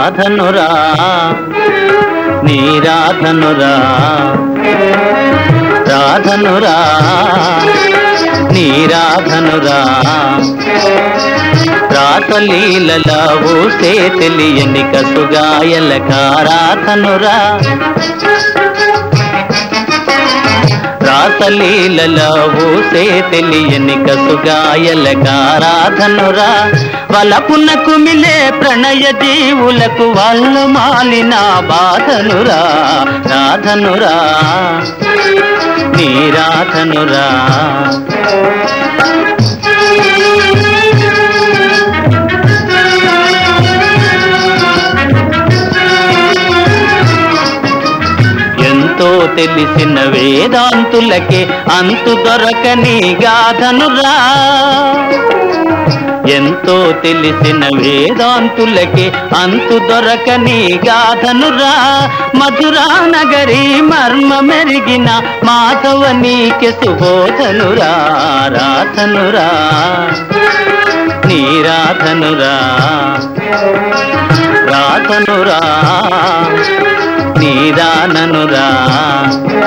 రాధనురా నీ రాధనురా రాధనురా నీ రాధనురా రాసలీలలా ఊసే తెలియని కసుగాయలక రాధనురా రాసలీలలా ఊసే తెలియని కసుగాయలక రాధనురా వలపున కుమిలే ప్రణయ జీవులకు వాళ్ళు మాలిన బాధనురా రాధనురా నీ రాధనురా ఎంతో తెలిసిన వేదాంతులకే అంతు దొరకని గాథనురా ఎంతో తెలిసిన వేదాంతులకే అంతు దొరకని గాథనురా మధురా నగరి మర్మ మెరిగిన మాధవ నీకే సుబోధనురా రాధనురా నీ రాధనురా రాధనురా నీ దాననురా